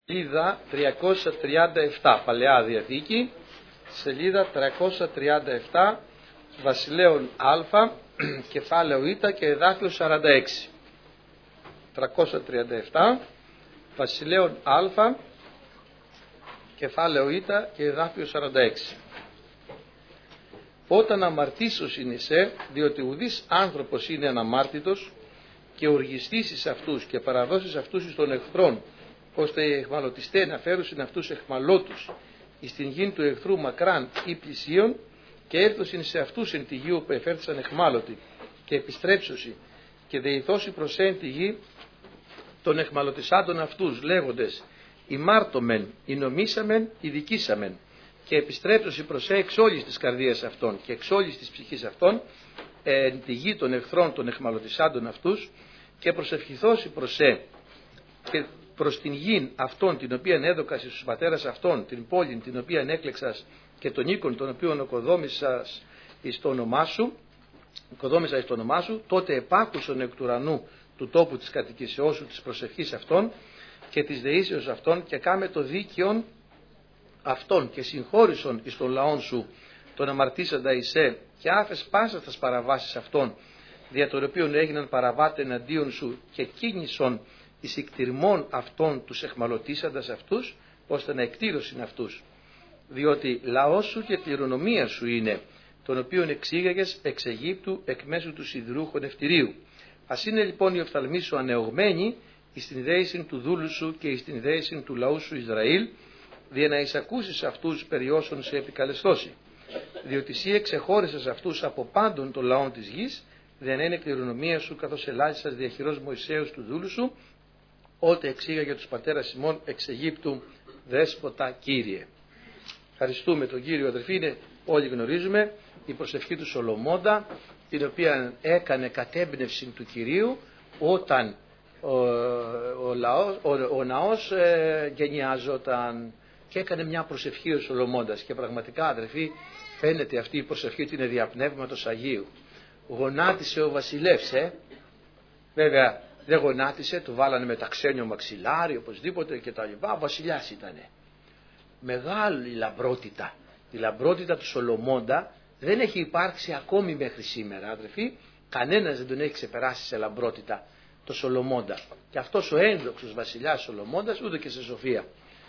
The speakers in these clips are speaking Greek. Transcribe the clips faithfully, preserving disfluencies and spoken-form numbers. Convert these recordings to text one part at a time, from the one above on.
Σελίδα τριακόσια τριάντα επτά, Παλαιά Διαθήκη, σελίδα τριακόσια τριάντα επτά, Βασιλέων Α, κεφάλαιο Ι και εδάφιο σαράντα έξι. τριακόσια τριάντα επτά, Βασιλέων Α, κεφάλαιο Ι και εδάφιο σαράντα έξι. Όταν αμαρτήσος είναι σε, διότι ουδής άνθρωπος είναι αναμάρτητος, και οργιστήσεις αυτούς και παραδώσεις αυτούς εις των εχθρών, ώστε οι εχμαλωτιστές να φέρουσιν αυτούς εχμαλώτους εις την γην του εχθρού μακράν ή πλησίον, και έρθωσιν σε αυτούς εν τη γη όπου εφέρθησαν εχμάλωτοι, και επιστρέψωσι και δεηθώσει προς εν τη γη των εχμαλωτισάντων αυτούς, λέγοντες ημάρτωμεν, ηνομήσαμεν, ειδικήσαμεν, και επιστρέψωσι προς εξ όλης της καρδίας αυτών και εξ όλης της ψυχής αυτών εν τη γη των εχθρών των εχμαλωτισάντων αυτούς, και προσευχηθώσει προς ε και προς την γην αυτών την οποία έδωκας εις τους πατέρας αυτών, την πόλη την οποία έκλεξας και τον οίκον τον οποίον οκοδόμησας εις το όνομά σου, οικοδόμησα εις το όνομά σου, τότε επάκουσον εκ του ουρανού του τόπου της κατοικήσεώς σου της προσευχής αυτών και της δεήσεως αυτών, και κάμε το δίκαιον αυτών και συγχώρησον εις τον λαόν σου τον αμαρτήσαντα εισέ, και άφες πάσα τας παραβάσεις αυτών, δια των οποίων έγιναν παραβάτε εναντίον σου, και κίνησον εις εκτιρμών αυτών τους εχμαλωτήσαντας αυτούς, ώστε να εκτήρωσιν αυτούς. Διότι λαός σου και κληρονομία σου είναι, τον οποίον εξήγαγες εξ Αιγύπτου εκ μέσου του σιδηρού χωνευτηρίου. Ας είναι λοιπόν οι οφθαλμοί σου ανεωγμένοι εις την δέησιν του δούλου σου και εις την δέησιν του λαού σου Ισραήλ, δια να εισακούσεις αυτούς περί όσων σε επικαλεστώσει. Διότι εσύ εξεχώρισες αυτούς από πάντων των λαών της γης, δεν είναι κληρονομία σου, καθώς ελάχιστας διαχειρός Μωυσέως του δούλου σου, ότε εξήγαγε τους πατέρας ημών εξ Αιγύπτου, δέσποτα Κύριε. Ευχαριστούμε τον Κύριο, αδελφοί. Είναι, όλοι γνωρίζουμε, η προσευχή του Σολομώντα, την οποία έκανε κατέμπνευση του Κυρίου όταν ο, ο, λαός, ο, ο ναός ε, γενιάζονταν, και έκανε μια προσευχή ο Σολομώντας, και πραγματικά, αδελφοί, φαίνεται αυτή η προσευχή ότι είναι διαπνεύματος Αγίου. Γονάτισε ο βασιλεύς, ε? βέβαια δεν γονάτισε, του βάλανε μεταξένιο μαξιλάρι οπωσδήποτε και τα λοιπά, ο βασιλιάς ήτανε. Μεγάλη λαμπρότητα. Η λαμπρότητα του Σολομώντα δεν έχει υπάρξει ακόμη μέχρι σήμερα, αδελφοί. Κανένας δεν τον έχει ξεπεράσει σε λαμπρότητα το Σολομώντα. Και αυτός ο ένδοξος βασιλιάς Σολομώντας ούτε και σε σοφία.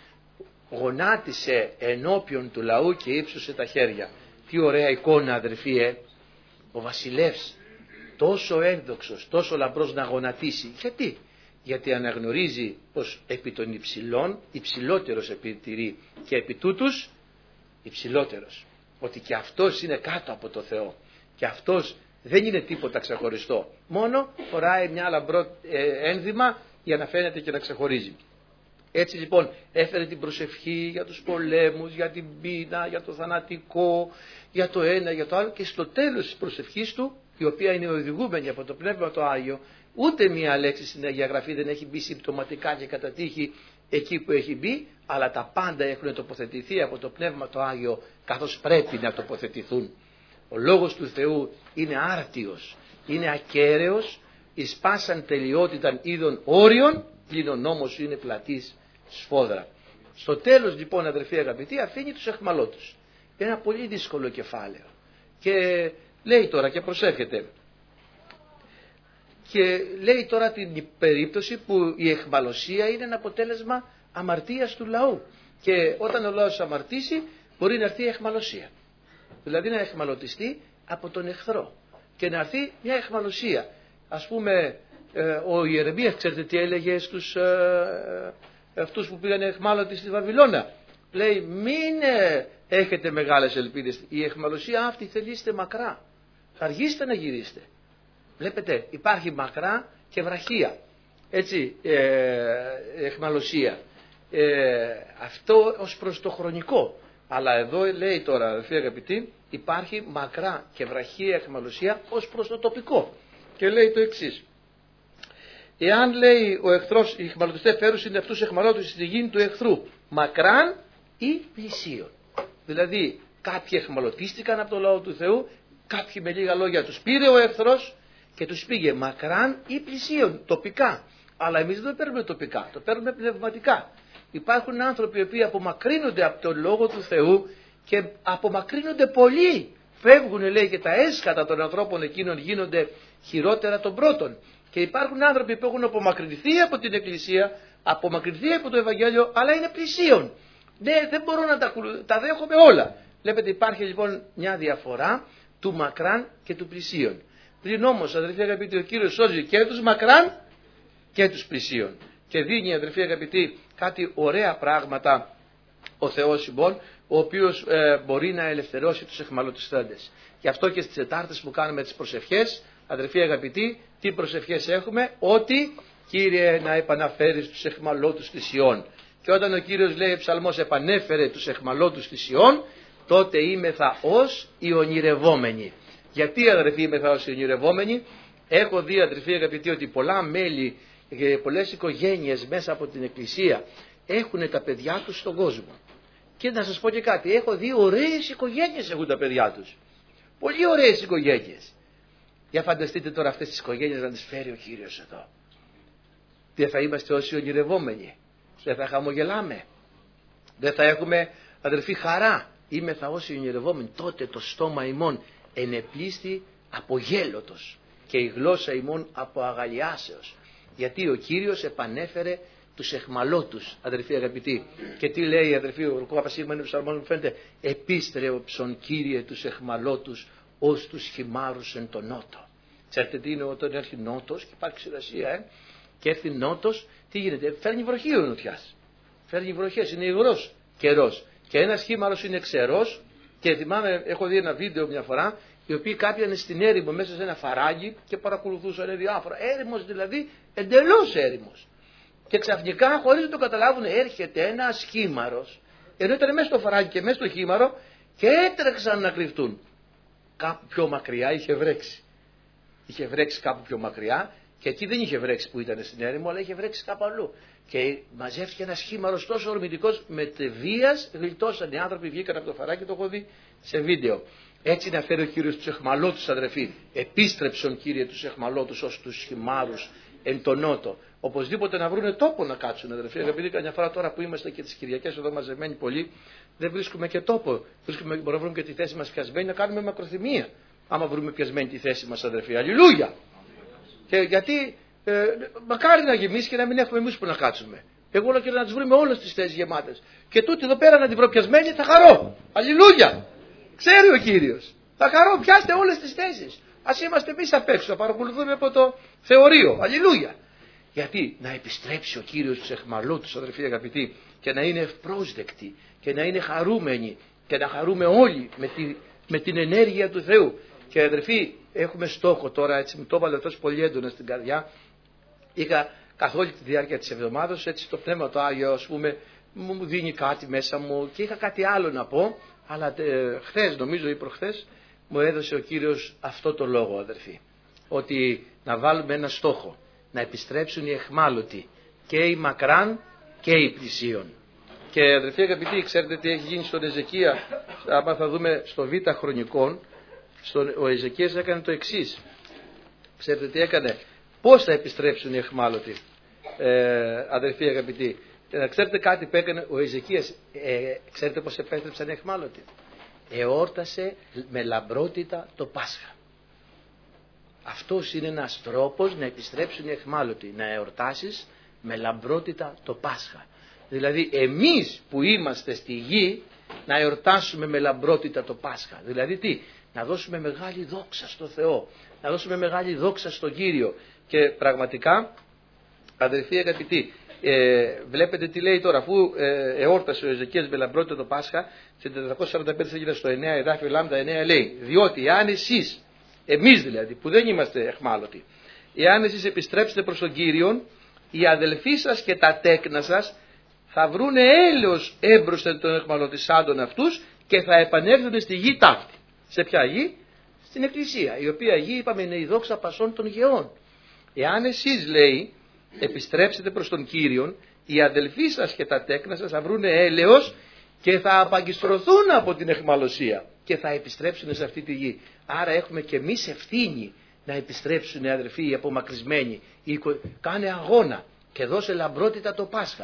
Γονάτισε ενώπιον του λαού και ύψωσε τα χέρια. Τι ωραία εικόνα, αδελφοί, ε? Ο βασιλεύς τόσο ένδοξος, τόσο λαμπρός να γονατίσει. Γιατί? Γιατί αναγνωρίζει πως επί των υψηλών υψηλότερος επιτηρεί, και επί τούτους υψηλότερος. Ότι και αυτός είναι κάτω από το Θεό. Και αυτός δεν είναι τίποτα ξεχωριστό. Μόνο φοράει μια λαμπρό ε, ένδυμα για να φαίνεται και να ξεχωρίζει. Έτσι λοιπόν έφερε την προσευχή για τους πολέμους, για την πείνα, για το θανατικό, για το ένα, για το άλλο, και στο τέλος της προσευχής του, η οποία είναι οδηγούμενη από το Πνεύμα το Άγιο, ούτε μία λέξη στην Αγία Γραφή δεν έχει μπει συμπτωματικά και κατά τύχη εκεί που έχει μπει, αλλά τα πάντα έχουν τοποθετηθεί από το Πνεύμα το Άγιο καθώς πρέπει να τοποθετηθούν. Ο Λόγος του Θεού είναι άρτιος, είναι ακέραιος, εις πάσαν τελειότηταν είδων όριων, πλην ο νόμος είναι πλατής σφόδρα. Στο τέλος λοιπόν, αδελφοί αγαπητοί, αφήνει τους εχμαλώτους. Είναι ένα πολύ δύσκολο κεφάλαιο. Και λέει τώρα, και προσεύχεται, και λέει τώρα την περίπτωση που η εχμαλωσία είναι ένα αποτέλεσμα αμαρτίας του λαού. Και όταν ο λαός αμαρτήσει, μπορεί να έρθει η εχμαλωσία. Δηλαδή να εχμαλωτιστεί από τον εχθρό και να έρθει μια εχμαλωσία. Ας πούμε, ο Ιερεμίας, ξέρετε τι έλεγε στους ε, αυτούς που πήγαν εχμάλωτοι στη Βαβυλώνα? Λέει, μην ε, έχετε μεγάλες ελπίδες, η εχμαλωσία αυτή θελήστε μακρά, θα αργήσετε να γυρίσετε. Βλέπετε, υπάρχει μακρά και βραχία, έτσι, ε, εχμαλωσία. Ε, αυτό ως προς το χρονικό. Αλλά εδώ λέει τώρα, αδελφοί αγαπητοί, υπάρχει μακρά και βραχία εχμαλωσία ως προς το τοπικό. Και λέει το εξής. Εάν, λέει, ο εχθρός, οι εχμαλωτιστές φέρουσιν αυτούς εχμαλώτους στη γη του εχθρού, μακράν ή πλησίον. Δηλαδή κάποιοι εχμαλωτίστηκαν από το λαό του Θεού, κάποιοι με λίγα λόγια τους πήρε ο εχθρός και τους πήγε μακράν ή πλησίον, τοπικά. Αλλά εμείς δεν το παίρνουμε τοπικά, το παίρνουμε πνευματικά. Υπάρχουν άνθρωποι οι οποίοι απομακρύνονται από τον Λόγο του Θεού και απομακρύνονται πολύ. Φεύγουν, λέει, και τα έσχατα των ανθρώπων εκείνων γίνονται χειρότερα των πρώτων. Και υπάρχουν άνθρωποι που έχουν απομακρυνθεί από την Εκκλησία, απομακρυνθεί από το Ευαγγέλιο, αλλά είναι πλησίον. Ναι, δεν μπορώ να τα, τα δέχομαι όλα. Βλέπετε, υπάρχει λοιπόν μια διαφορά του μακράν και του πλησίον. Πριν όμως, αδελφοί αγαπητοί, ο Κύριος σώζει και τους μακράν και τους πλησίον. Και δίνει, αδελφοί αγαπητοί, κάτι ωραία πράγματα ο Θεός ημών, ο οποίος ε, μπορεί να ελευθερώσει τους αιχμαλωτιστέντες. Γι' αυτό και στις Τετάρτες που κάνουμε τις προσευχές, αδελφοί αγαπητοί, τι προσευχές έχουμε? Ότι, Κύριε, να επαναφέρεις τους αιχμαλώτους της Ιών. Και όταν ο Κύριος λέει ψαλμός επανέφερε τους αιχμαλώτους της Ιών, τότε είμεθα ως οι ονειρευόμενοι. Γιατί, αδελφοί, είμεθα ως οι ονειρευόμενοι? Έχω δει, αδελφοί αγαπητοί, ότι πολλά μέλη και πολλές οικογένειες μέσα από την Εκκλησία έχουν τα παιδιά τους στον κόσμο. Και να σας πω και κάτι, έχω δει ωραίες οικογένειες έχουν τα παιδιά τους. Πολύ ωραίες οικογένειες. Για φανταστείτε τώρα αυτές τις οικογένειες να τις φέρει ο Κύριος εδώ. Δεν θα είμαστε όσοι ονειρευόμενοι? Δεν θα χαμογελάμε? Δεν θα έχουμε, αδελφοί, χαρά? Είμαι θα όσοι ονειρευόμενοι. Τότε το στόμα ημών ενεπλήστη από γέλωτος και η γλώσσα ημών από αγαλιάσεως. Γιατί ο Κύριος επανέφερε τους αιχμαλώτους, αδελφοί αγαπητοί. Και τι λέει, αδελφοί, ο Παπασίγμα είναι ψαλμός, μου φαίνεται, επίστρεψον, Κύριε, τους αιχμαλώτους ως τους χυμάρους εν τον νότο. Ξέρετε τι είναι όταν έρθει νότος και υπάρχει ξηρασία, ε? Και έρθει νότος, τι γίνεται? Φέρνει βροχή ο νοτιάς. Φέρνει βροχές, είναι υγρός καιρός. Και ένας χήμαρος είναι ξερός. Και θυμάμαι, έχω δει ένα βίντεο μια φορά, οι οποίοι κάποιοι είναι στην έρημο μέσα σε ένα φαράγγι και παρακολουθούσαν διάφορα. Έρημος δηλαδή, εντελώς έρημος. Και ξαφνικά, χωρίς να το καταλάβουν, έρχεται ένας χήμαρος, ενώ ήταν μέσα στο φαράγγι και μέσα στο χήμαρο, και έτρεξαν να κρυφτούν. Κάπου πιο μακριά είχε βρέξει. Είχε βρέξει κάπου πιο μακριά, και εκεί δεν είχε βρέξει που ήταν στην έρημο, αλλά είχε βρέξει κάπου αλλού. Και μαζεύτηκε ένας χήμαρος τόσο ορμητικός, με τη βίας γλιτώσαν οι άνθρωποι, βγήκαν από το φαράγγι, το έχω δει σε βίντεο. Έτσι να φέρει ο Κύριος τους αιχμαλώτους, αδερφοί. Επίστρεψον, Κύριε, τους αιχμαλώτους ως τους χυμάρους εν τον νότο. Οπωσδήποτε να βρούνε τόπο να κάτσουν, αδερφοί. Αγαπητοί, καμιά φορά τώρα που είμαστε και τις Κυριακές εδώ μαζεμένοι πολλοί, δεν βρίσκουμε και τόπο. Βρίσκουμε, μπορούμε να βρούμε και τη θέση μας πιασμένη, να κάνουμε μακροθυμία. Άμα βρούμε πιασμένη τη θέση μας, αδερφοί. Αλληλούια! Και γιατί, ε, μακάρι να γεμίσει και να μην έχουμε εμείς που να κάτσουμε. Εγώ όλο και να τις βρούμε όλες τις θέσεις γεμάτες. Και τούτη εδώ πέρα να την βρω πιασμένη, θα χαρώ. Αλληλούια! Ξέρει ο Κύριος. Θα χαρώ, πιάστε όλες τις θέσεις. Ας είμαστε εμείς απ' έξω, θα παρακολουθούμε από το θεωρείο. Αλληλούια! Γιατί να επιστρέψει ο Κύριος τους αιχμαλώτους, αδερφοί αγαπητοί, και να είναι ευπρόσδεκτοι και να είναι χαρούμενοι και να χαρούμε όλοι με, τη, με την ενέργεια του Θεού. Και αδερφοί, έχουμε στόχο τώρα, έτσι μου το έβαλε τόσο πολύ έντονα στην καρδιά. Είχα καθ' όλη τη διάρκεια της εβδομάδας, έτσι το Πνεύμα το Άγιο, ας πούμε, μου δίνει κάτι μέσα μου και είχα κάτι άλλο να πω, αλλά ε, χθες, νομίζω ή προχθές, μου έδωσε ο Κύριος αυτό το λόγο, αδερφοί. Ότι να βάλουμε ένα στόχο, να επιστρέψουν οι αιχμάλωτοι, και οι μακράν και οι πλησίον. Και αδερφοί αγαπητοί, ξέρετε τι έχει γίνει στον Εζεκία? Άμα θα δούμε στο Β Χρονικών, στον, ο Εζεκίας έκανε το εξής. Ξέρετε τι έκανε? Πώς θα επιστρέψουν οι αιχμάλωτοι, ε, αδερφοί αγαπητοί? Ε, ξέρετε κάτι που έκανε ο Εζεκίας? Ε, ξέρετε πώς επέστρεψαν οι αιχμάλωτοι? Εόρτασε με λαμπρότητα το Πάσχα. Αυτός είναι ένας τρόπος να επιστρέψουν οι αιχμάλωτοι, να εορτάσεις με λαμπρότητα το Πάσχα. Δηλαδή εμείς που είμαστε στη γη να εορτάσουμε με λαμπρότητα το Πάσχα. Δηλαδή τι? Να δώσουμε μεγάλη δόξα στο Θεό, να δώσουμε μεγάλη δόξα στον Κύριο. Και πραγματικά, αδελφοί αγαπητοί, ε, βλέπετε τι λέει τώρα, αφού ε, εόρτασε ο Εζεκίας με λαμπρότητα το Πάσχα, σε τετρακόσια σαράντα πέντε σελίδα στο εννέα, εδάφιο λάμδα εννέα λέει, διότι εάν εσείς, εμείς δηλαδή που δεν είμαστε αιχμάλωτοι, εάν εσείς επιστρέψετε προς τον Κύριον, οι αδελφοί σας και τα τέκνα σας θα βρούνε έλεος έμπροσθεν των αιχμαλωτισάντων αυτούς και θα επανέλθουν στη γη ταύτη. Σε ποια γη? Στην Εκκλησία, η οποία γη, είπαμε, είναι η δόξα πασών των γεών. Εάν εσείς, λέει, επιστρέψετε προς τον Κύριον, οι αδελφοί σας και τα τέκνα σας θα βρούνε έλεος και θα απαγκιστρωθούν από την αιχμαλωσία και θα επιστρέψουν σε αυτή τη γη. Άρα έχουμε και εμείς ευθύνη να επιστρέψουν οι αδελφοί οι απομακρυσμένοι. Κάνε αγώνα και δώσε λαμπρότητα το Πάσχα.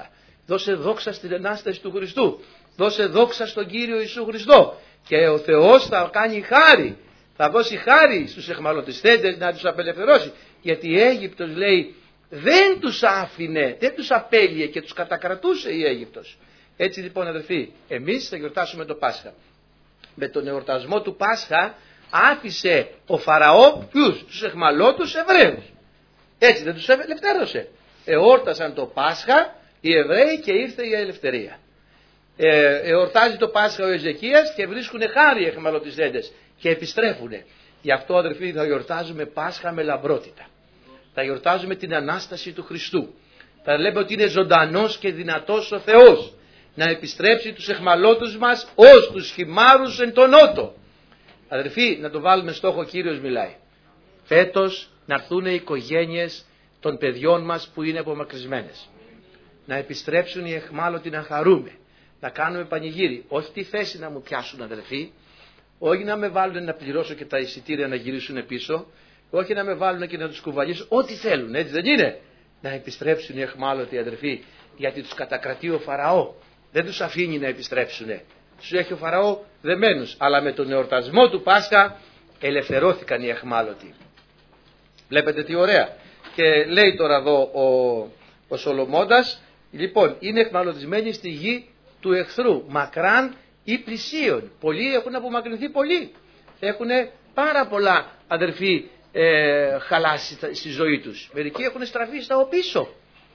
Δώσε δόξα στην Ανάσταση του Χριστού. Δώσε δόξα στον Κύριο Ιησού Χριστό. Και ο Θεός θα κάνει χάρη. Θα δώσει χάρη στους εχμαλωτιστέντες να τους απελευθερώσει. Γιατί η Αίγυπτος, λέει, δεν τους άφηνε, δεν τους απέλυε και τους κατακρατούσε η Αίγυπτος. Έτσι λοιπόν, αδελφοί, εμείς θα γιορτάσουμε το Πάσχα. Με τον εορτασμό του Πάσχα άφησε ο Φαραώ ποιους? Τους εχμαλώτους Εβραίους. Έτσι δεν τους ελευθέρωσε. Εόρτασαν το Πάσχα οι Εβραίοι και ήρθε η ελευθερία. Ε, εορτάζει το Πάσχα ο Εζεκίας και βρίσκουν χάρη οι εχμαλωτιστέντες και επιστρέφουν. Γι' αυτό, αδελφοί, θα γιορτάζουμε Πάσχα με λαμπρότητα. Θα γιορτάζουμε την Ανάσταση του Χριστού. Θα λέμε ότι είναι ζωντανός και δυνατός ο Θεός να επιστρέψει τους εχμαλώτους μας ως τους χυμάρους εν τον νότο. Αδελφοί, να το βάλουμε στόχο, ο Κύριος μιλάει. Φέτος να έρθουν οι οικογένειες των παιδιών μας που είναι απομακρυσμένες. Να επιστρέψουν οι εχμάλωτοι, να χαρούμε. Να κάνουμε πανηγύρι. Όχι τη θέση να μου πιάσουν, αδελφοί. Όχι να με βάλουν να πληρώσω και τα εισιτήρια να γυρίσουν πίσω. Όχι να με βάλουν και να τους κουβαλήσω. Ό,τι θέλουν, έτσι δεν είναι? Να επιστρέψουν οι εχμάλωτοι, αδελφοί. Γιατί τους κατακρατεί ο Φαραώ. Δεν τους αφήνει να επιστρέψουν. Τους έχει ο Φαραώ δεμένους. Αλλά με τον εορτασμό του Πάσχα ελευθερώθηκαν οι εχμάλωτοι. Βλέπετε τι ωραία. Και λέει τώρα εδώ ο, ο Σολομώντας, λοιπόν, είναι εχμαλωτισμένοι στη γη του εχθρού, μακράν ή πλησίον. Πολλοί έχουν απομακρυνθεί πολύ. Έχουν πάρα πολλά, αδερφοί, ε, χαλάσει στη ζωή τους. Μερικοί έχουν στραφεί στα οπίσω.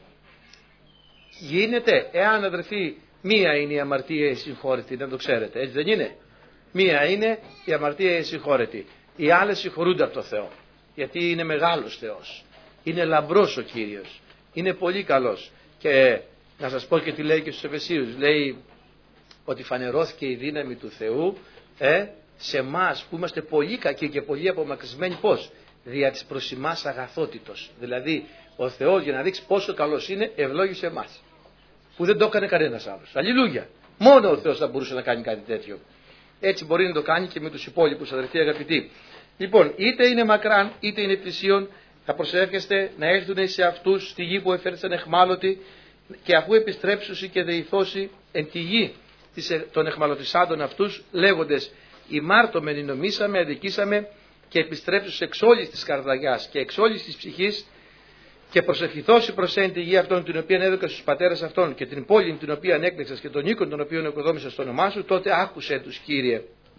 Γίνεται, εάν, αδερφοί, μία είναι η αμαρτία η συγχώρητη, να το ξέρετε, έτσι δεν είναι? Μία είναι η αμαρτία η συγχώρητη. Οι άλλες συγχωρούνται από το Θεό. Γιατί είναι μεγάλος Θεός. Είναι λαμπρός ο Κύριος. Είναι πολύ καλός. Και να σας πω και τι λέει και στους Εφεσίους. Λέει ότι φανερώθηκε η δύναμη του Θεού ε, σε εμάς που είμαστε πολύ κακοί και πολύ απομακρυσμένοι. Πώς? Δια της προς εμάς αγαθότητος. Δηλαδή ο Θεός, για να δείξει πόσο καλός είναι, ευλόγησε εμάς. Που δεν το έκανε κανένας άλλος. Αλληλούια. Μόνο ο Θεός θα μπορούσε να κάνει κάτι τέτοιο. Έτσι μπορεί να το κάνει και με τους υπόλοιπους, αδερφοί αγαπητοί. Λοιπόν, είτε είναι μακράν είτε είναι πλησίον, θα προσεύχεστε να έρθουν σε αυτούς στη γη που εφέρθησαν εχμάλωτοι, και αφού επιστρέψουσι και δεηθώσει εν τη γη των εχμαλωτισάντων αυτούς, λέγοντες ημάρτωμεν νομίσαμε, αδικήσαμε, και επιστρέψουσι εξ όλης της καρδιάς και εξ όλης της ψυχής, και προσευχηθώσει προς εν τη γη αυτών την οποία έδωκα στους πατέρας αυτών, και την πόλη την οποία ανέκλεξας και τον οίκον τον οποίο οικοδόμησας στο όνομά σου, τότε άκουσέ τους, Κύριε.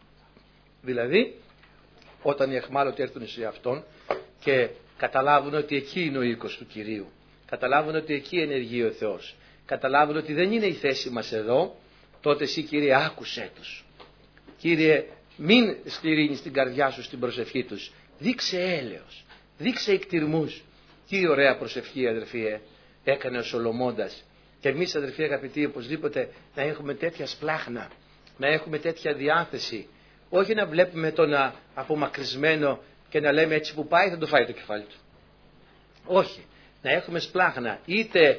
Δηλαδή, όταν οι εχμάλωτοι έρθουν σε αυτόν και καταλάβουν ότι εκεί είναι ο οίκος του Κυρίου, καταλάβουν ότι εκεί ενεργεί ο Θεός, καταλάβουν ότι δεν είναι η θέση μας εδώ, τότε εσύ, Κύριε, άκουσέ τους. Κύριε, μην σκληρύνεις την καρδιά σου στην προσευχή τους. Δείξε έλεος, δείξε εκτιρμούς. Τι ωραία προσευχή, αδερφοί, ε, έκανε ο Σολομώντας. Και εμείς, αδερφοί αγαπητοί, οπωσδήποτε να έχουμε τέτοια σπλάχνα, να έχουμε τέτοια διάθεση. Όχι να βλέπουμε τον απομακρυσμένο και να λέμε έτσι που πάει θα το φάει το κεφάλι του. Όχι. Να έχουμε σπλάχνα. Είτε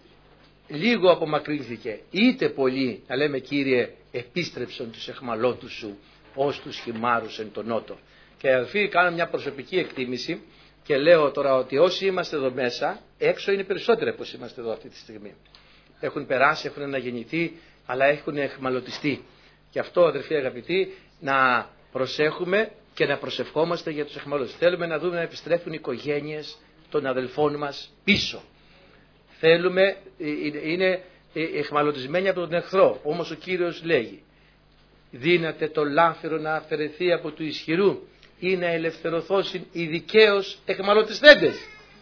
λίγο απομακρύνθηκε, είτε πολύ, να λέμε, Κύριε, επίστρεψον τους εχμαλώτους σου ως τους χυμάρους εν τον νότο. Και αδελφοί, κάνω μια προσωπική εκτίμηση και λέω τώρα ότι όσοι είμαστε εδώ μέσα, έξω είναι περισσότεροι από όσοι είμαστε εδώ αυτή τη στιγμή. Έχουν περάσει, έχουν αναγεννηθεί, αλλά έχουν εχμαλωτιστεί. Γι' αυτό, αδελφοί αγαπητοί, να προσέχουμε και να προσευχόμαστε για τους εχμαλώτους. Θέλουμε να δούμε να επιστρέφουν οι οικογένειες των αδελφών μας πίσω. Θέλουμε, είναι εχμαλωτισμένοι από τον εχθρό. Όμως ο Κύριος λέγει, δύναται το λάφυρο να αφαιρεθεί από του ισχυρού ή να ελευθερωθώσουν οι δικαίως εχμαλωτιστέντες.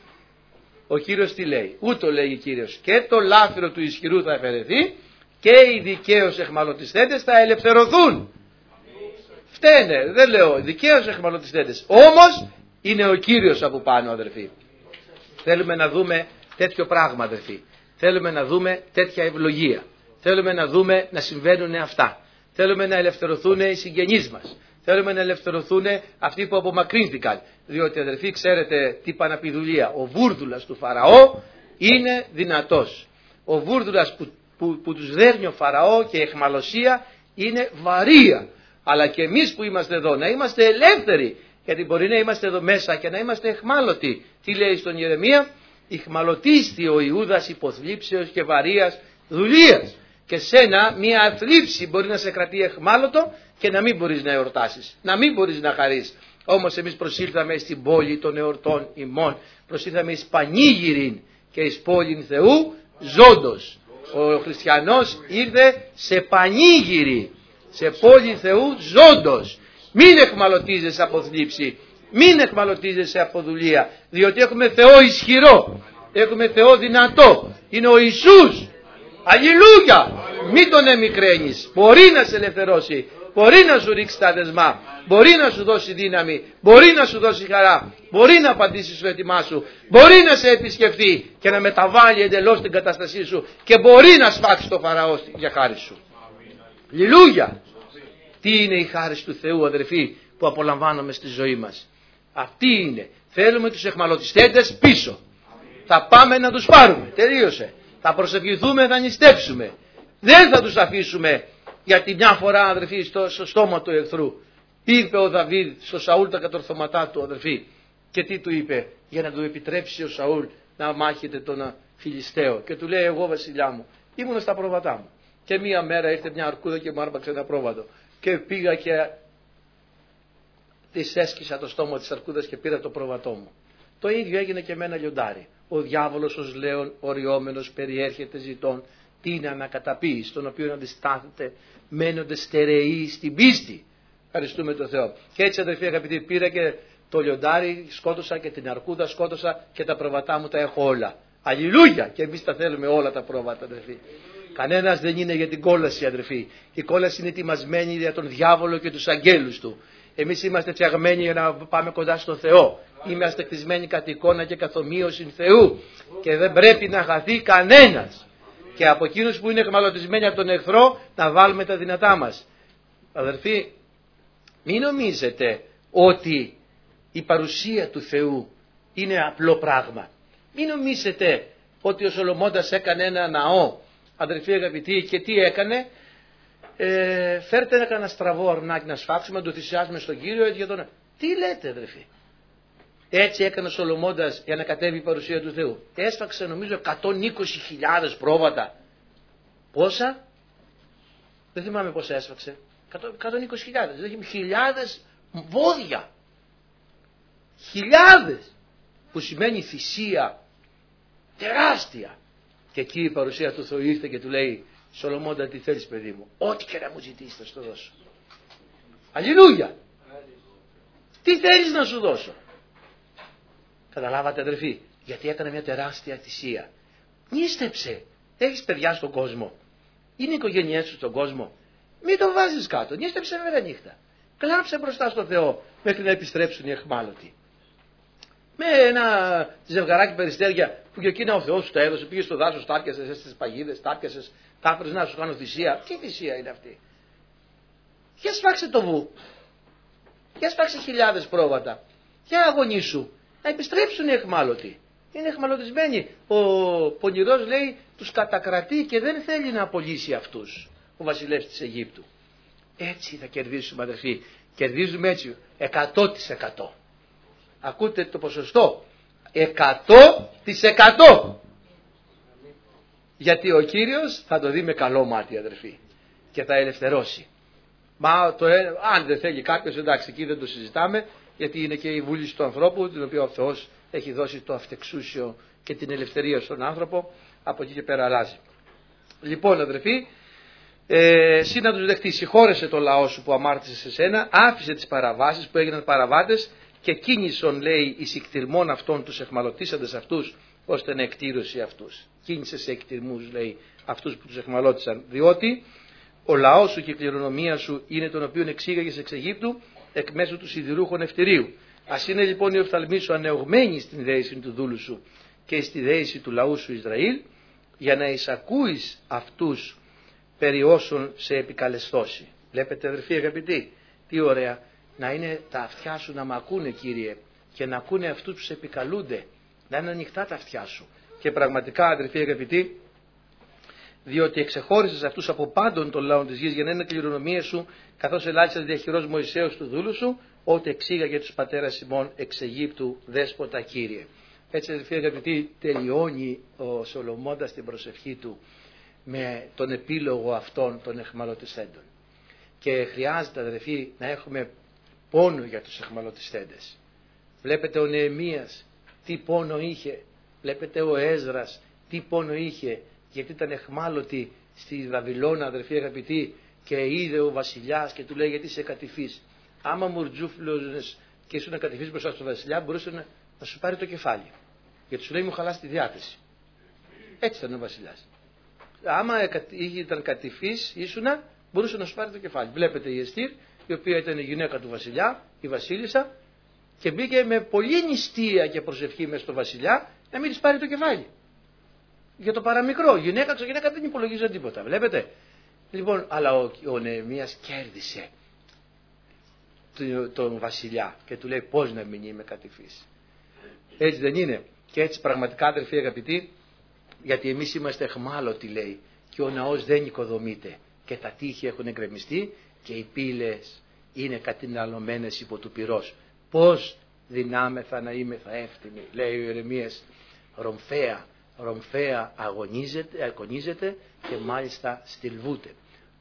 Ο Κύριος τι λέει? Ούτω λέει ο Κύριος, και το λάφυρο του ισχυρού θα αφαιρεθεί και οι δικαίως εχμαλωτιστέντες θα ελευθερωθούν. Φταίνε, δεν λέω δικαίως εχμαλωτιστέντες. Όμως είναι ο Κύριος από πάνω, αδερφοί. Θέλουμε να δούμε τέτοιο πράγμα, αδερφοί. Θέλουμε να δούμε τέτοια ευλογία. Θέλουμε να δούμε να συμβαίνουν αυτά. Θέλουμε να ελευθερωθούν οι συγγενείς μας. Θέλουμε να ελευθερωθούν αυτοί που απομακρύνθηκαν. Διότι, αδερφοί, ξέρετε τι παναπηδουλία. Ο βούρδουλας του Φαραώ είναι δυνατός. Ο βούρδουλας που, που, που τους δέρνει ο Φαραώ και η εχμαλωσία είναι βαρία. Αλλά και εμείς που είμαστε εδώ να είμαστε ελεύθεροι. Γιατί μπορεί να είμαστε εδώ μέσα και να είμαστε εχμάλωτοι. Τι λέει στον Ιερεμία? Ιχμαλωτίστη ο Ιούδας υποθλίψεως και βαρίας δουλείας. Και σένα μια θλίψη μπορεί να σε κρατεί εχμάλωτο και να μην μπορείς να εορτάσεις, να μην μπορείς να χαρείς. Όμως εμείς προσήλθαμε στην πόλη των εορτών ημών, προσήλθαμε εις πανήγυριν και εις πόλην Θεού ζώντος. Ο χριστιανός ήρθε σε πανήγυρη, σε πόλη Θεού ζώντος. Μην εχμαλωτίζεσαι από θλίψη, μην εχμαλωτίζεσαι από δουλεία, διότι έχουμε Θεό ισχυρό, έχουμε Θεό δυνατό, είναι ο Ιησούς. Αλληλούια! Μην τον εμικραίνεις, μπορεί να σε ελευθερώσει, μπορεί να σου ρίξει τα δεσμά, μπορεί να σου δώσει δύναμη, μπορεί να σου δώσει χαρά, μπορεί να απαντήσει στο έτοιμά σου, μπορεί να σε επισκεφθεί και να μεταβάλει εντελώς την κατάστασή σου και μπορεί να σφάξει το Φαραώ για χάρη σου. Αλληλούια! Τι είναι η χάρη του Θεού, αδερφοί, που απολαμβάνουμε στη ζωή μας? Αυτή είναι. Θέλουμε τους εχμαλωτιστέντες πίσω. Θα πάμε να τους πάρουμε. Τελείωσε. Θα προσευχηθούμε, θα νηστέψουμε. Δεν θα τους αφήσουμε, γιατί μια φορά, αδερφοί, στο, στο στόμα του εχθρού είπε ο Δαβίδ στο Σαούλ τα κατορθώματά του, αδερφοί, και τι του είπε? Για να του επιτρέψει ο Σαούλ να μάχεται τον Φιλιστέο. Και του λέει, εγώ βασιλιά μου ήμουν στα πρόβατά μου και μία μέρα ήρθε μια αρκούδα και μου άρπαξε ένα πρόβατο και πήγα και της έσκυσα το στόμα της αρκούδας και πήρα το πρόβατό μου. Το ίδιο έγινε και με ένα λιοντάρι. Ο διάβολος ως λέον οριόμενος περιέρχεται ζητών τι να ανακαταπεί, στον οποίο αντιστάθεται μένονται στερεοί στην πίστη. Ευχαριστούμε τον Θεό. Και έτσι, αδερφοί αγαπητοί, πήρα και το λιοντάρι, σκότωσα και την αρκούδα, σκότωσα και τα προβατά μου τα έχω όλα. Αλληλούια! Και εμείς τα θέλουμε όλα τα πρόβατα, αδερφοί. Κανένας δεν είναι για την κόλαση, αδερφοί. Η κόλαση είναι ετοιμασμένη για τον διάβολο και τους αγγέλους του. Εμείς είμαστε φτιαγμένοι για να πάμε κοντά στον Θεό. Είμαστε κτισμένοι κατ' εικόνα και καθομοίωση Θεού. Και δεν πρέπει να χαθεί κανένας. Και από εκείνους που είναι εχμαλωτισμένοι από τον εχθρό να βάλουμε τα δυνατά μας. Αδερφοί, μην νομίζετε ότι η παρουσία του Θεού είναι απλό πράγμα. Μην νομίζετε ότι ο Σολομώντας έκανε ένα ναό, αδερφοί αγαπητοί, και τι έκανε? Ε, φέρτε ένα κανένα στραβό αρνάκι να σφάξουμε, να το θυσιάσουμε στον Κύριο, έτσι για τον... Τι λέτε, αδερφοί? Έτσι έκανε ο Σολομώντας για να κατέβει η παρουσία του Θεού. Έσφαξε νομίζω εκατόν είκοσι χιλιάδες πρόβατα. Πόσα? Δεν θυμάμαι πόσα έσφαξε. εκατόν είκοσι χιλιάδες. Δηλαδή χιλιάδες βόδια. Χιλιάδες. Που σημαίνει θυσία τεράστια. Και εκεί η παρουσία του Θεού ήρθε και του λέει, Σολομώντα, τι θέλεις, παιδί μου? Ό,τι και να μου ζητήσεις θα σου το δώσω. Αλληλούια! Τι θέλεις να σου δώσω? Καταλάβατε, αδερφοί? Γιατί έκανε μια τεράστια θυσία. Νίστεψε. Έχεις παιδιά στον κόσμο. Είναι η οικογένειά σου στον κόσμο. Μην το βάζεις κάτω. Νίστεψε μέρα νύχτα. Κλάψε μπροστά στον Θεό μέχρι να επιστρέψουν οι εχμάλωτοι. Με ένα ζευγαράκι περιστέρια που και εκείνα ο Θεός σου τα έδωσε. Πήγες στο δάσος, τάρκιασες στις παγίδες, τάρκιασες, τα έφερες να σου κάνω θυσία. Τι θυσία είναι αυτή? Για σφάξε το βου. Για σφάξε χιλιάδες πρόβατα. Για αγωνίσου. Να επιστρέψουν οι εχμάλωτοι. Είναι εχμαλωτισμένοι. Ο πονηρός λέει τους κατακρατεί και δεν θέλει να απολύσει αυτούς. Ο βασιλεύς της Αιγύπτου. Έτσι θα κερδίσουμε, αδερφοί. Κερδίζουμε έτσι εκατό τοις εκατό. Ακούτε το ποσοστό? εκατό τοις εκατό. Γιατί ο Κύριος θα το δει με καλό μάτι, αδερφοί. Και θα ελευθερώσει. Μα το, αν δεν θέλει κάποιος, εντάξει, εκεί δεν το συζητάμε. Γιατί είναι και η βούληση του ανθρώπου, την οποία ο Θεός έχει δώσει το αυτεξούσιο και την ελευθερία στον άνθρωπο. Από εκεί και πέρα αλλάζει. Λοιπόν, αδερφοί, ε, εσύ να τους δεχτείς, συγχώρεσε το λαό σου που αμάρτησε σε σένα, άφησε τις παραβάσεις που έγιναν παραβάτες και κίνησον, λέει, εις εκτιρμών αυτών τους εχμαλωτήσαντες αυτούς, ώστε να εκτήρωση αυτούς. Κίνησε σε εκτιρμούς, λέει, αυτούς που τους εχμαλώτησαν, διότι ο λαός σου και η κληρονομία σου είναι τον οποίο εξήγαγες εξ Αιγύπτου εκ μέσω του σιδηρούχων ευτηρίου. Ας είναι λοιπόν οι οφθαλμοί σου ανεωγμένοι στην δέηση του δούλου σου και στη δέηση του λαού σου Ισραήλ, για να εισακούεις αυτούς περί όσων σε επικαλεστώσει. Βλέπετε, αδερφοί αγαπητοί, τι ωραία, να είναι τα αυτιά σου να μ' ακούνε, Κύριε, και να ακούνε αυτούς που σε επικαλούνται, να είναι ανοιχτά τα αυτιά σου. Και πραγματικά, αδερφοί αγαπητοί, διότι εξεχώρισες αυτούς από πάντων των λαών της γης για να είναι κληρονομία σου, καθώς ελάχιστας διαχειρός Μωυσέως του δούλου σου, ότι εξήγαγε τους πατέρας ημών εξ Αιγύπτου, δέσποτα Κύριε. Έτσι, αδερφοί αγαπητοί, τελειώνει ο Σολομώντας την προσευχή του με τον επίλογο αυτών των εχμαλωτιστέντων. Και χρειάζεται, αδερφοί, να έχουμε πόνο για τους εχμαλωτιστέντες. Βλέπετε ο Νεεμίας τι πόνο είχε, βλέπετε ο Έσδρας τι πόνο είχε, γιατί ήταν εχμάλωτοι στη Βαβυλώνα, αδερφοί αγαπητοί, και είδε ο βασιλιάς και του λέει γιατί είσαι κατηφής. Άμα μουρτζούφλωνες και ήσουν κατηφής μπροστά στον βασιλιά, μπορούσε να, να σου πάρει το κεφάλι. Γιατί σου λέει μου χαλάς τη διάθεση. Έτσι ήταν ο βασιλιάς. Άμα ήταν κατηφής, ήσουνα, μπορούσε να σου πάρει το κεφάλι. Βλέπετε η Εστήρ, η οποία ήταν η γυναίκα του βασιλιά, η βασίλισσα, και μπήκε με πολλή νηστεία και προσευχή μες στο βασιλιά να μην της πάρει το κεφάλι. Για το παραμικρό. Γυναίκα, ξαγυναίκα δεν υπολογίζει τίποτα. Βλέπετε. Λοιπόν, αλλά ο, ο Νεεμίας κέρδισε τον, τον βασιλιά και του λέει πώς να μην είμαι κατηφής. Έτσι δεν είναι? Και έτσι πραγματικά, αδερφοί αγαπητοί, γιατί εμείς είμαστε εχμάλωτοι, λέει, και ο ναός δεν οικοδομείται και τα τείχη έχουν εγκρεμιστεί και οι πύλες είναι κατηναλωμένες υπό του πυρός. Πώς δυνάμεθα να είμαι θα εύθυμοι, λέει ο Ιερεμίας. Ρομφαία, ρομφαία αγωνίζεται, αγωνίζεται και μάλιστα στυλβούται.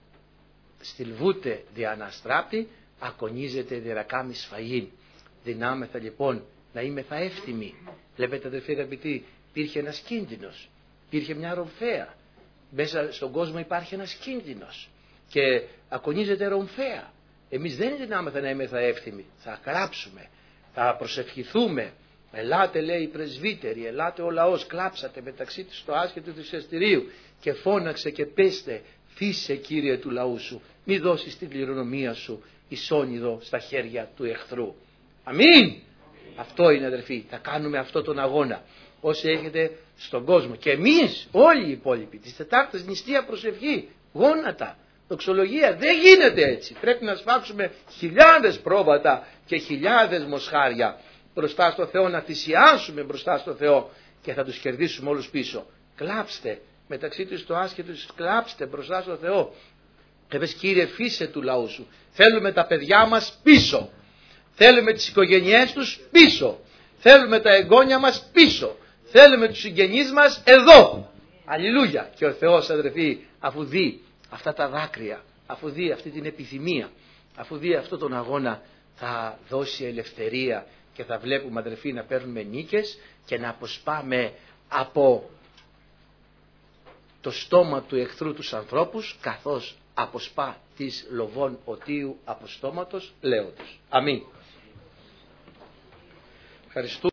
Στυλβούται δι' αναστράπτη, αγωνίζεται δι' ρακάμι σφαγήν. Δυνάμεθα λοιπόν να είμαι θα εύθυμοι. Βλέπετε, αδερφοί αγαπητοί, υπήρχε ένας κίνδυνος, υπήρχε μια ρομφαία. Μέσα στον κόσμο υπάρχει ένας κίνδυνος και αγωνίζεται ρομφαία. Εμείς δεν δυνάμεθα να είμαι θα εύθυμοι, θα γράψουμε, θα προσευχηθούμε. Ελάτε, λέει, οι πρεσβύτεροι, ελάτε ο λαός, κλάψατε μεταξύ της στο άσχετο του θυσιαστηρίου και φώναξε και πέστε, φύσε Κύριε του λαού σου, μη δώσεις την κληρονομία σου ισόνιδο στα χέρια του εχθρού. Αμήν. Αυτό είναι, αδερφοί, θα κάνουμε αυτό τον αγώνα όσοι έχετε στον κόσμο και εμείς όλοι οι υπόλοιποι της Τετάρτης νηστεία, προσευχή, γόνατα, δοξολογία. Δεν γίνεται έτσι. Πρέπει να σφάξουμε χιλιάδες πρόβατα και χιλιάδες μοσχάρια μπροστά στο Θεό, να θυσιάσουμε μπροστά στο Θεό και θα τους κερδίσουμε όλους πίσω. Κλάψτε μεταξύ τους το άσχετο, κλάψτε μπροστά στο Θεό. Και πες, Κύριε, φύσε του λαού σου. Θέλουμε τα παιδιά μας πίσω. Θέλουμε τις οικογένειές τους πίσω. Θέλουμε τα εγγόνια μας πίσω. Θέλουμε τους συγγενείς μας εδώ. Αλληλούια. Και ο Θεός, αδερφοί, αφού δει αυτά τα δάκρυα, αφού δει αυτή την επιθυμία, αφού δει αυτόν τον αγώνα, θα δώσει ελευθερία και θα βλέπουμε, αδερφοί, να παίρνουμε νίκες και να αποσπάμε από το στόμα του εχθρού τους ανθρώπους, καθώς αποσπά της λοβών οτίου από στόματος λέοντος. Αμήν. Ευχαριστούμε.